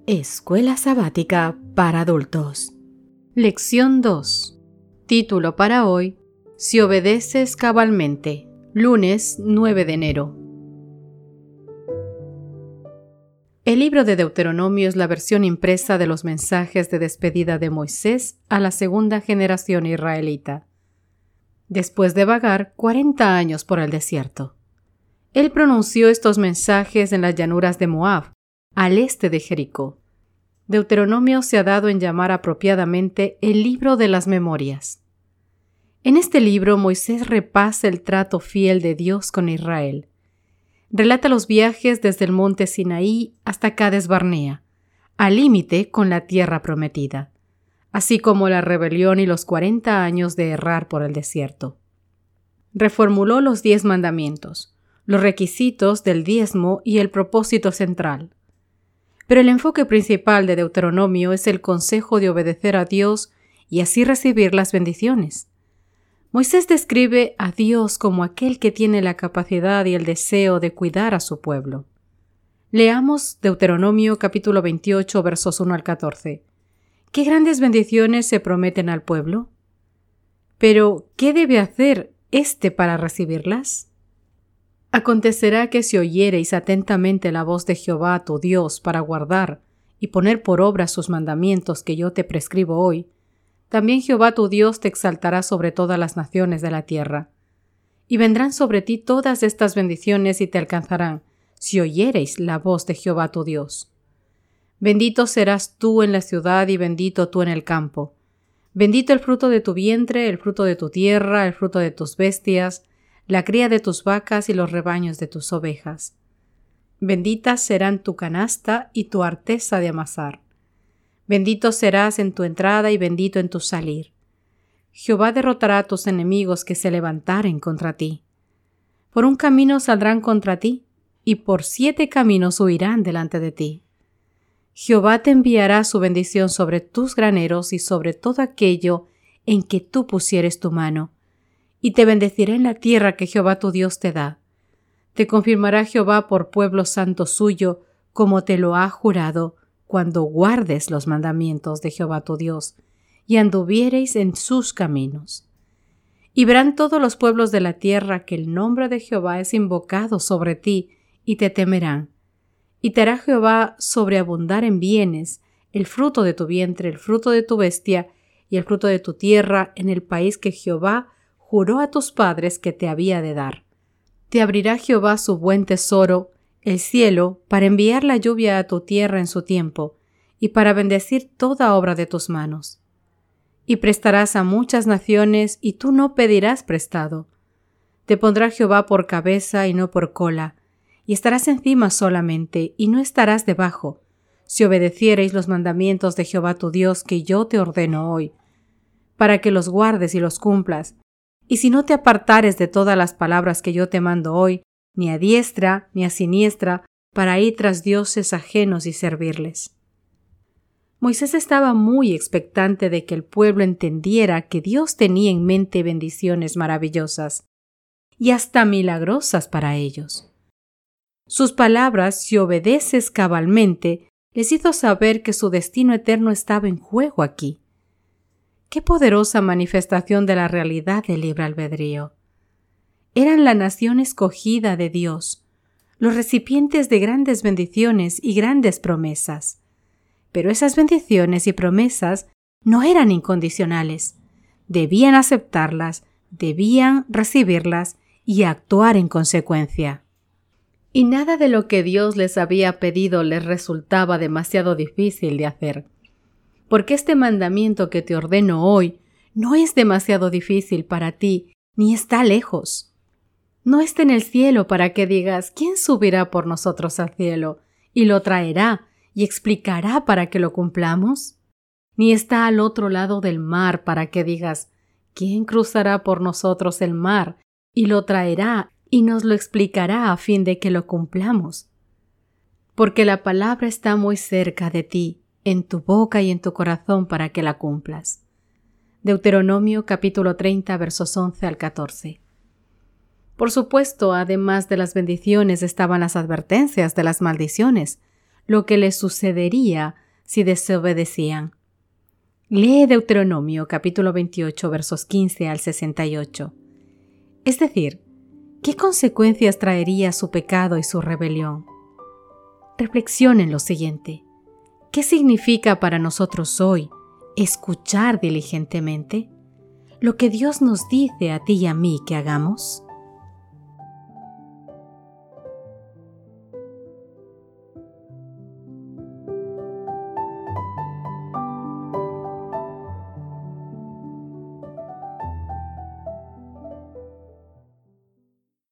Escuela Sabática para Adultos. Lección 2. Título para hoy: Si obedeces cabalmente. Lunes 9 de enero. El libro de Deuteronomio es la versión impresa de los mensajes de despedida de Moisés a la segunda generación israelita, después de vagar 40 años por el desierto. Él pronunció estos mensajes en las llanuras de Moab, al este de Jericó. Deuteronomio se ha dado en llamar apropiadamente el libro de las memorias. En este libro, Moisés repasa el trato fiel de Dios con Israel. Relata los viajes desde el monte Sinaí hasta Cades Barnea, al límite con la tierra prometida, así como la rebelión y los 40 años de errar por el desierto. Reformuló los 10 mandamientos, los requisitos del diezmo y el propósito central. Pero el enfoque principal de Deuteronomio es el consejo de obedecer a Dios y así recibir las bendiciones. Moisés describe a Dios como aquel que tiene la capacidad y el deseo de cuidar a su pueblo. Leamos Deuteronomio capítulo 28, versos 1 al 14. ¿Qué grandes bendiciones se prometen al pueblo? Pero, ¿qué debe hacer éste para recibirlas? Acontecerá que si oyereis atentamente la voz de Jehová tu Dios para guardar y poner por obra sus mandamientos que yo te prescribo hoy, también Jehová tu Dios te exaltará sobre todas las naciones de la tierra. Y vendrán sobre ti todas estas bendiciones y te alcanzarán, si oyereis la voz de Jehová tu Dios. Bendito serás tú en la ciudad y bendito tú en el campo. Bendito el fruto de tu vientre, el fruto de tu tierra, el fruto de tus bestias, la cría de tus vacas y los rebaños de tus ovejas. Benditas serán tu canasta y tu arteza de amasar. Bendito serás en tu entrada y bendito en tu salir. Jehová derrotará a tus enemigos que se levantaren contra ti. Por un camino saldrán contra ti, y por 7 caminos huirán delante de ti. Jehová te enviará su bendición sobre tus graneros y sobre todo aquello en que tú pusieres tu mano, y te bendecirá en la tierra que Jehová tu Dios te da. Te confirmará Jehová por pueblo santo suyo, como te lo ha jurado, cuando guardes los mandamientos de Jehová tu Dios, y anduviereis en sus caminos. Y verán todos los pueblos de la tierra que el nombre de Jehová es invocado sobre ti, y te temerán. Y te hará Jehová sobreabundar en bienes, el fruto de tu vientre, el fruto de tu bestia, y el fruto de tu tierra, en el país que Jehová juró a tus padres que te había de dar. Te abrirá Jehová su buen tesoro, el cielo, para enviar la lluvia a tu tierra en su tiempo, y para bendecir toda obra de tus manos. Y prestarás a muchas naciones, y tú no pedirás prestado. Te pondrá Jehová por cabeza y no por cola, y estarás encima solamente, y no estarás debajo, si obedeciereis los mandamientos de Jehová tu Dios que yo te ordeno hoy, para que los guardes y los cumplas. Y si no te apartares de todas las palabras que yo te mando hoy, ni a diestra ni a siniestra, para ir tras dioses ajenos y servirles. Moisés estaba muy expectante de que el pueblo entendiera que Dios tenía en mente bendiciones maravillosas y hasta milagrosas para ellos. Sus palabras, si obedeces cabalmente, les hizo saber que su destino eterno estaba en juego aquí. ¡Qué poderosa manifestación de la realidad del libre albedrío! Eran la nación escogida de Dios, los recipientes de grandes bendiciones y grandes promesas. Pero esas bendiciones y promesas no eran incondicionales. Debían aceptarlas, debían recibirlas y actuar en consecuencia. Y nada de lo que Dios les había pedido les resultaba demasiado difícil de hacer. Porque este mandamiento que te ordeno hoy no es demasiado difícil para ti, ni está lejos. No está en el cielo para que digas, ¿quién subirá por nosotros al cielo? Y lo traerá y explicará para que lo cumplamos. Ni está al otro lado del mar para que digas, ¿quién cruzará por nosotros el mar? Y lo traerá y nos lo explicará a fin de que lo cumplamos. Porque la palabra está muy cerca de ti, en tu boca y en tu corazón para que la cumplas. Deuteronomio capítulo 30, versos 11 al 14. Por supuesto, además de las bendiciones estaban las advertencias de las maldiciones, lo que les sucedería si desobedecían. Lee Deuteronomio capítulo 28 versos 15 al 68. Es decir, ¿qué consecuencias traería su pecado y su rebelión? Reflexiona en lo siguiente. ¿Qué significa para nosotros hoy escuchar diligentemente lo que Dios nos dice a ti y a mí que hagamos?